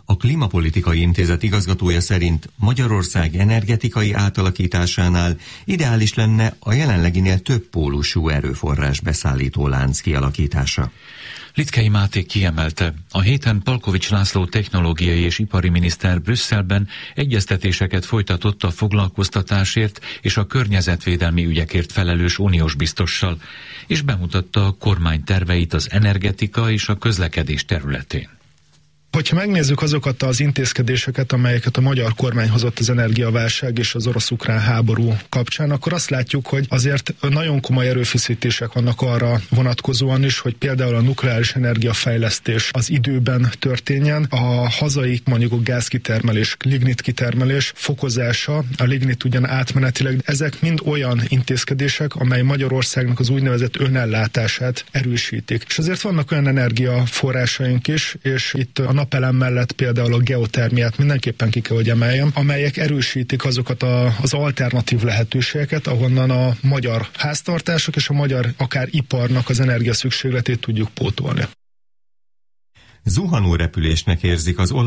A Klímapolitikai Intézet igazgatója szerint Magyarország energetikai átalakításánál ideális lenne a jelenleginél több pólusú erőforrás beszállító lánc kialakítása. Litkei Máté kiemelte, a héten Palkovics László technológiai és ipari miniszter Brüsszelben egyeztetéseket folytatott a foglalkoztatásért és a környezetvédelmi ügyekért felelős uniós biztossal, és bemutatta a kormány terveit az energetika és a közlekedés területén. Hogyha megnézzük azokat az intézkedéseket, amelyeket a magyar kormány hozott az energiaválság és az orosz-ukrán háború kapcsán, akkor azt látjuk, hogy azért nagyon komoly erőfeszítések vannak arra vonatkozóan is, hogy például a nukleáris energiafejlesztés az időben történjen, a hazai mondjuk a gázkitermelés, lignit kitermelés fokozása, a lignit ugyan átmenetileg, ezek mind olyan intézkedések, amely Magyarországnak az úgynevezett önellátását erősítik. És azért vannak olyan energiaforrásaink is, és itt a napelem mellett például a geotermiát mindenképpen ki kell, hogy emeljem, amelyek erősítik azokat az alternatív lehetőségeket, ahonnan a magyar háztartások és a magyar akár iparnak az energiaszükségletét tudjuk pótolni. Zuhanó repülésnek érzik az